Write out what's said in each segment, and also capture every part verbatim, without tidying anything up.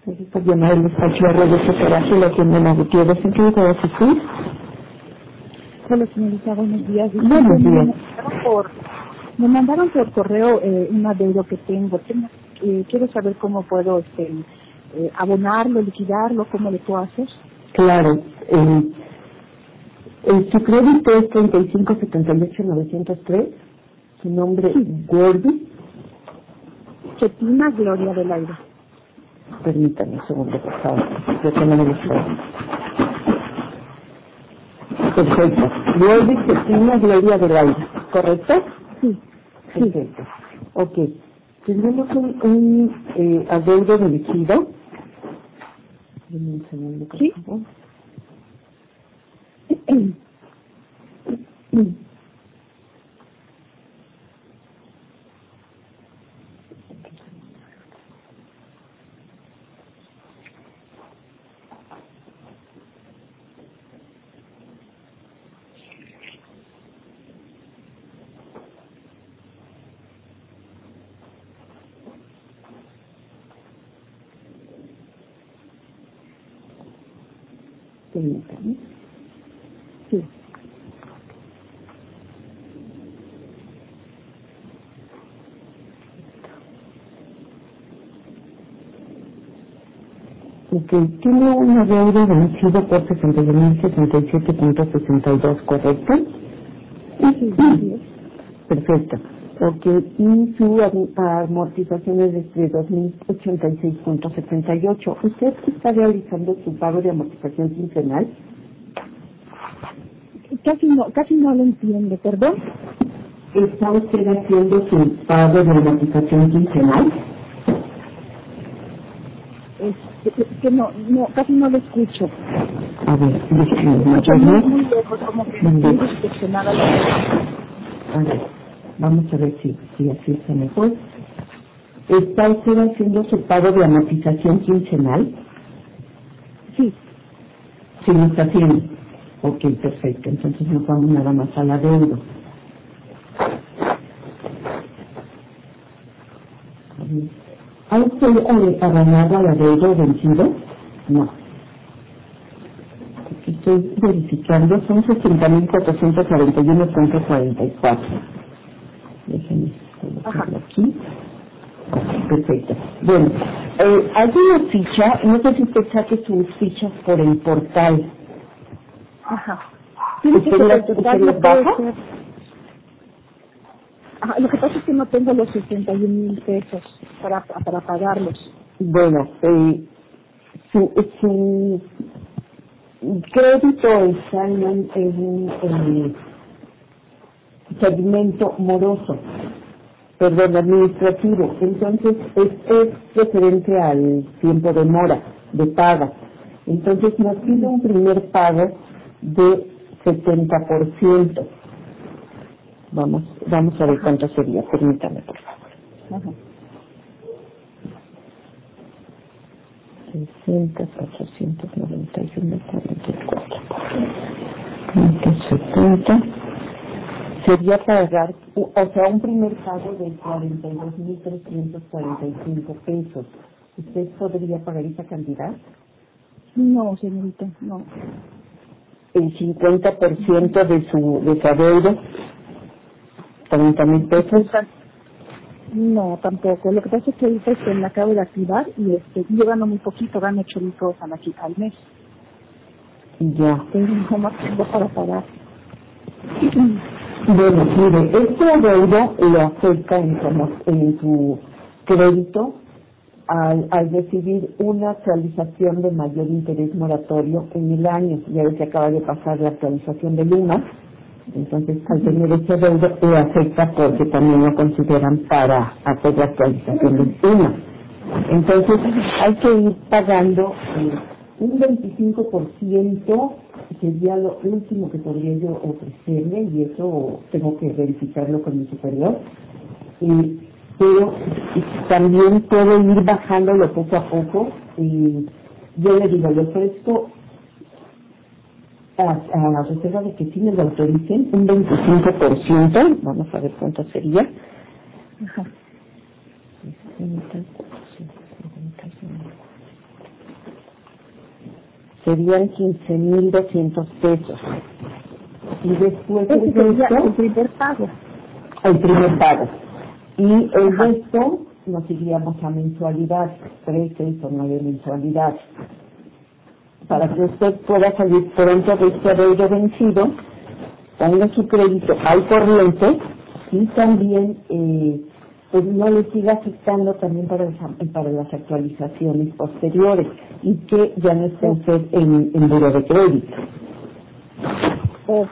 Gracias por llamar el despacho de redes de la tienda de Gutiérrez. ¿En qué le puedo asistir? Hola señorita, buenos días. Buenos Me días. mandaron por, me mandaron por correo eh, un adeudo que tengo. tengo eh, quiero saber cómo puedo este, eh, abonarlo, liquidarlo, cómo le puedo hacer. Claro. Eh, eh, su crédito es treinta y cinco setenta y ocho novecientos tres. Su nombre Sí. Gordy. Chetina Gloria del Aire. Permítame un segundo, por favor. Yo tengo la lista. Perfecto. Gordy Cetina Gloria del Aire. ¿Correcto? Sí. Sí. Perfecto. Ok. Tenemos un, un eh, adeudo de liquido. Deme un segundo, por Sí. favor. Permítame. Sí. Ok, tiene un adeudo vencido por sesenta y uno mil sesenta y siete punto sesenta y dos, ¿correcto? Sí, sí, es. Perfecto. Ok, y su am- amortización es de dos mil ochenta y seis punto setenta y ocho. ¿Usted está realizando su pago de amortización quincenal? Casi no, casi no lo entiendo, perdón. ¿Está usted haciendo su pago de amortización quincenal? Este, es que no, no, casi no lo escucho. A ver, déjeme Escucho muy, moverme. muy lejos, como que Muy muy bien. distorsionada la voz. A ver, vamos a ver si, si así está mejor. ¿Está usted haciendo su pago de amortización quincenal? Sí. Sí, lo está haciendo. Ok, perfecto. Entonces nos vamos nada más a la deuda. ¿Ha usted eh, abonado la deuda vencido? No. Aquí estoy verificando, son sesenta mil cuatrocientos noventa y uno punto cuarenta y cuatro. Déjenme colocarlo aquí. Perfecto. Bueno, eh, hay una ficha, no sé si usted saque sus fichas por el portal. Ajá. Tiene que ¿Usted ser las, el usted total, no las puede baja? ser. Ajá, lo que pasa es que no tengo los sesenta y un mil pesos para, para pagarlos. Bueno, eh, su, su crédito está en un, en un en segmento moroso, perdón, administrativo. Entonces, es, es referente al tiempo de mora, de paga. Entonces, nos pide un primer pago de setenta por ciento. Vamos, vamos a ver Ajá. cuánto sería. Permítame, por favor. Ajá. sesenta, cuatrocientos noventa y uno, cuarenta y cuatro. ciento setenta. Sería pagar, o sea, un primer pago de cuarenta y dos mil trescientos cuarenta y cinco pesos. ¿Usted podría pagar esa cantidad? No, señorita, no. El cincuenta por ciento de su, de su adeudo, treinta mil pesos. No, tampoco. Lo que pasa es que ahorita este, me acabo de activar y este, yo gano muy poquito, gano ocho mil pesos al, aquí- al mes. Ya. Pero no más tengo para pagar. Bueno, mire, este adeudo lo afecta en, como- en su crédito al, al recibir una actualización de mayor interés moratorio en el año. Ya ve que acaba de pasar la actualización de Luna, entonces al tener este adeudo le afecta porque también lo consideran para hacer la actualización de Luna. Entonces hay que ir pagando eh, un veinticinco por ciento, sería lo último que podría yo ofrecerle, y eso tengo que verificarlo con mi superior. Y, pero y también puedo ir bajándolo poco a poco, y yo le digo, le ofrezco a, a la reserva de que sí me lo autoricen un veinticinco por ciento, vamos a ver cuánto sería. Ajá. sesenta, cuatrocientos noventa y uno. serían quince mil doscientos pesos. Y después Ese el sería resto, el primer pago. el primer pago. Y el Ajá. resto nos iríamos a mensualidad, tres, seis o nueve mensualidades. Para que usted pueda salir pronto de este adeudo vencido, ponga su crédito al corriente y también eh, pues no le siga afectando también para, las- para las actualizaciones posteriores y que ya no esté usted en, en buro de crédito. Ok.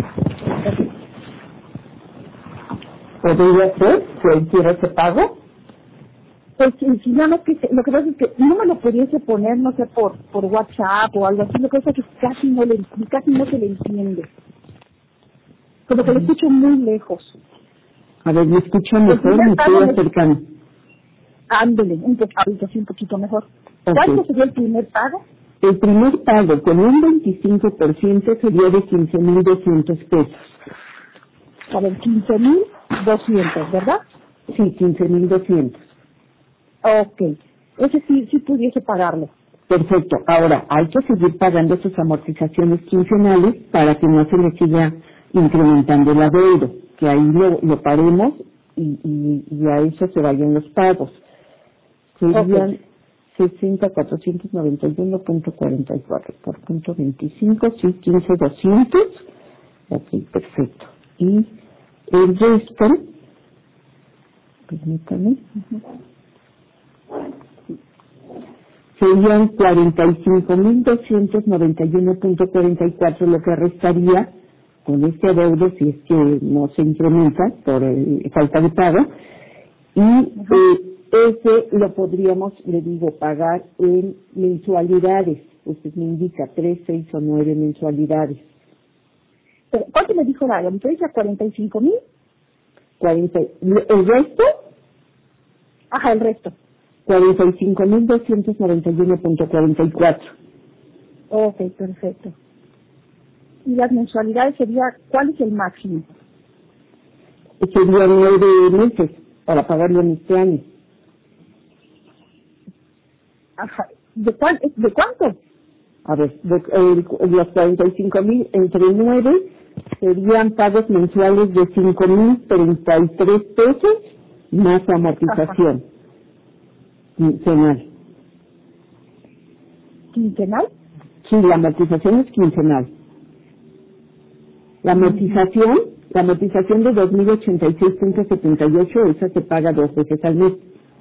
¿Podría ser que él quiera ese pago? Pues si si no, no, que se- lo que pasa es que no me lo pudiese poner, no sé, por por WhatsApp o algo así, lo que pasa es que casi no, le, casi no se le entiende. Como que lo escucho muy lejos. A ver, me escucho El mejor, primer me pago estoy me- acercando. Ándele, un poco, ahorita sí un poquito mejor. Ok. ¿Cuánto sería el primer pago? El primer pago con un veinticinco por ciento sería de quince mil doscientos pesos. A ver, quince mil doscientos, ¿verdad? Sí, quince mil doscientos. Ok. Ese sí, sí pudiese pagarlo. Perfecto. Ahora, hay que seguir pagando sus amortizaciones quincenales para que no se le siga incrementando el adeudo, que ahí lo, lo paremos y, y, y a eso se vayan los pagos. Serían Ok. sesenta mil cuatrocientos noventa y uno punto cuarenta y cuatro por punto veinticinco, sí, quince mil doscientos. Ok, perfecto. Y el resto, permítame, serían cuarenta y cinco mil doscientos noventa y uno punto cuarenta y cuatro, lo que restaría con este adeudo si es que no se incrementa por eh, falta de pago. Y eh, ese lo podríamos, le digo, pagar en mensualidades. Usted me indica tres, seis o nueve mensualidades. Pero, ¿cuánto me dijo la la diferencia? ¿cuarenta y cinco mil? cuarenta, el resto, Ajá, el resto. cuarenta y cinco mil doscientos noventa y uno punto cuarenta y cuatro. Ok, perfecto. Y las mensualidades sería, ¿cuál es el máximo? Serían nueve meses para pagarlo en este año. Ajá. ¿De, cuál, ¿De cuánto? A ver, de, eh, los cuarenta y cinco mil entre nueve serían pagos mensuales de cinco mil treinta y tres pesos más amortización quincenal. ¿Quincenal? Sí, la amortización es quincenal. La amortización, la amortización de dos mil ochenta y seis punto setenta y ocho, esa se paga dos veces al mes.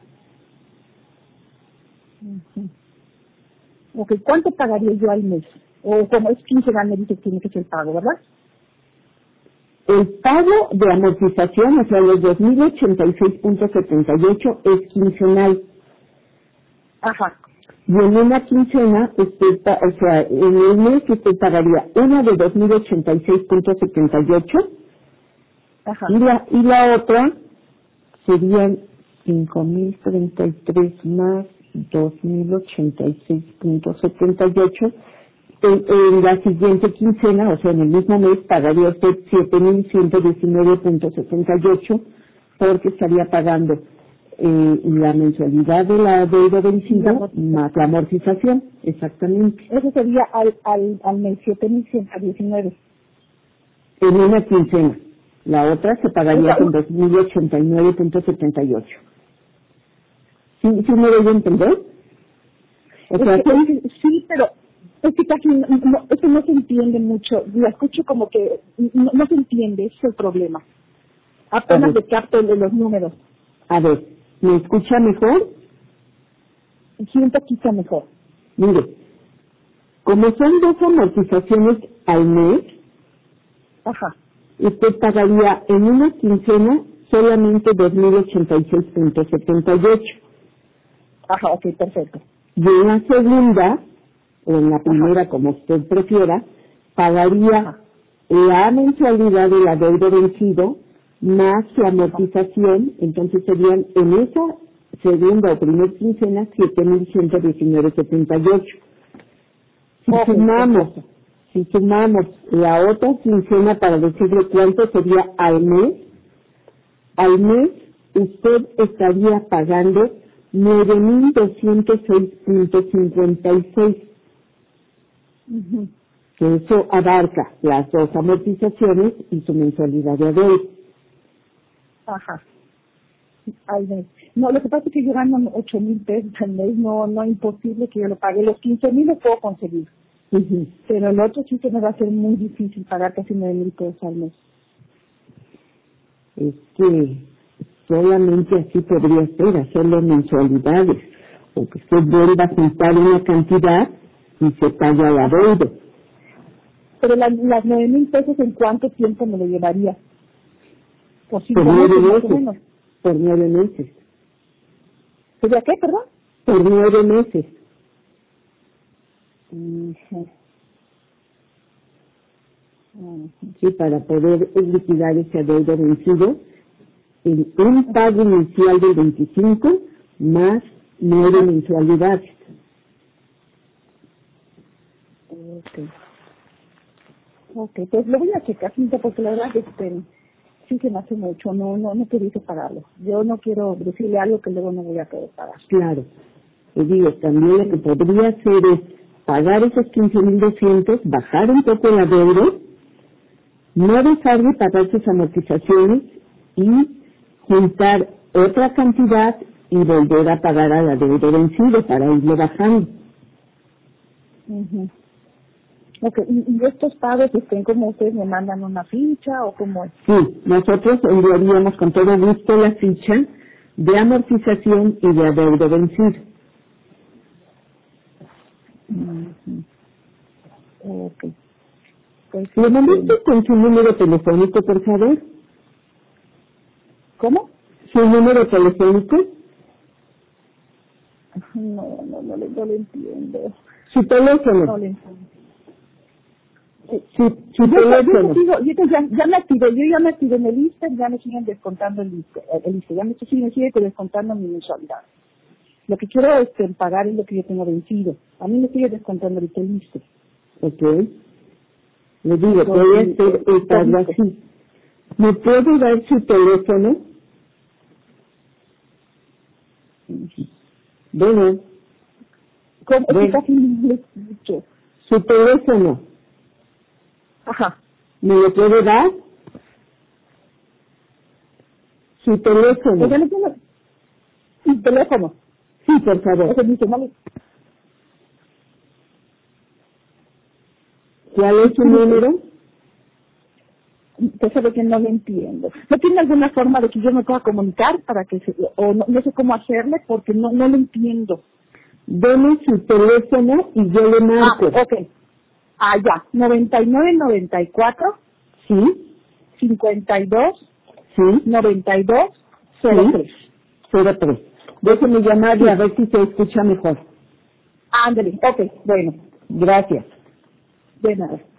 Uh-huh. Ok, ¿cuánto pagaría yo al mes? O como es quincenal, me dice que tiene que ser el pago, ¿verdad? El pago de amortización, o sea, los dos mil ochenta y seis punto setenta y ocho es quincenal. Ajá. Y en una quincena, usted, pa- o sea, en el mes usted pagaría una de dos mil ochenta y seis punto setenta y ocho Ajá. y la, y la otra serían cinco mil treinta y tres más dos mil ochenta y seis punto setenta y ocho. En, en la siguiente quincena, o sea, en el mismo mes, pagaría usted siete mil ciento diecinueve punto setenta y ocho porque estaría pagando eh, la mensualidad de la deuda vencida más la amortización, exactamente. Eso sería al, al, al mes siete mil ciento diecinueve. En una quincena. La otra se pagaría con dos mil ochenta y nueve punto setenta y ocho. ¿Sí, sí me doy a entender? O sea, Es que, es que- sí, pero es que casi no, no, eso no se entiende mucho. La escucho como que no, no se entiende, ese es el problema. Apenas le capto de los números. a ver, ¿me escucha mejor? Sí, un poquito mejor. Mire, como son dos amortizaciones al mes, Ajá. usted pagaría en una quincena solamente dos mil ochenta y seis punto setenta y ocho. Ajá, ok, perfecto. Y en la segunda, o en la primera, Ajá. como usted prefiera, pagaría Ajá. la mensualidad del adeudo vencido más su amortización, entonces serían en esa segunda o primera quincena siete mil ciento diecinueve punto setenta y ocho. Si okay, sumamos, perfecto. si sumamos la otra quincena para decirle cuánto sería al mes, al mes usted estaría pagando nueve mil doscientos seis punto cincuenta y seis. Ujú. que eso abarca las dos amortizaciones y su mensualidad de adeudo. Ajá. Al mes. No, lo que pasa es que yo gano ocho mil pesos al mes, no, no es imposible que yo lo pague. Los quince mil los puedo conseguir, Ujú. pero el otro sí que me va a ser muy difícil pagar casi nueve mil pesos al mes. Es que solamente así podría ser, hacerlo en mensualidades, o que usted vuelva a juntar una cantidad y se pague al adeudo. Pero la, las nueve mil pesos, ¿en cuánto tiempo me lo llevaría? Por cinco Por meses nueve más o meses. menos. Por nueve meses. ¿Sería qué, perdón? Por nueve meses. Ujú. Ujú. Sí, para poder liquidar ese adeudo vencido, en un pago inicial del veinticinco más nueve mensualidades. Ok. Ok, pues lo voy a checar, Cintia, porque la verdad que este, sí se me hace mucho, no, no, no quería pagarlo. Yo no quiero decirle algo que luego no voy a poder pagar. Claro. Y digo, también lo que podría hacer es pagar esos quince mil doscientos, bajar un poco el adeudo, no dejar de pagar sus amortizaciones y juntar otra cantidad y volver a pagar al adeudo vencido para irlo bajando. Ujú. Ok, ¿y, y estos pagos estén como ustedes me mandan una ficha o cómo es? Sí, nosotros enviaríamos con todo gusto la ficha de amortización y de adeudo vencido. Ujú. Ok. Pues, ¿Le mandé este, usted con su número telefónico, por favor? ¿cómo? ¿Su número telefónico? No, no, no, le, no le entiendo. Su teléfono. No le entiendo. Su, su Yo, yo, teléfono. yo sigo, yo te- ya, ya me activé, yo ya me activé en el ISSSTE, ya me siguen descontando el ISSSTE, el ISSSTE, ya me, sí, me sigue descontando mi mensualidad. Lo que quiero este, pagar es lo que yo tengo vencido. A mí me sigue descontando ahorita el ISSSTE. Ok. Le digo, Con puede el- hacer el el pago ISSSTE. así. ¿Me puede dar su teléfono? Bueno, ¿Cómo? Es que bueno, casi no lo escucho. su teléfono, Ajá. ¿me lo puede dar? Su O teléfono. sea, no tengo mi teléfono. Sí, por O favor. sea, dice, no le... ¿Cuál es su número? Usted sabe que no lo entiendo. ¿No tiene alguna forma de que yo me pueda comunicar para que se... o no, no sé cómo hacerle porque no, no lo entiendo? Deme su teléfono y yo le Ah, marco. ok. Ah, ya. noventa y nueve, noventa y cuatro, ¿Sí? cincuenta y dos, ¿Sí? noventa y dos, cero ¿Sí? tres. cero tres. Déjeme llamarle a ver si se escucha mejor. Ándale. Ok, bueno. Gracias. De nada.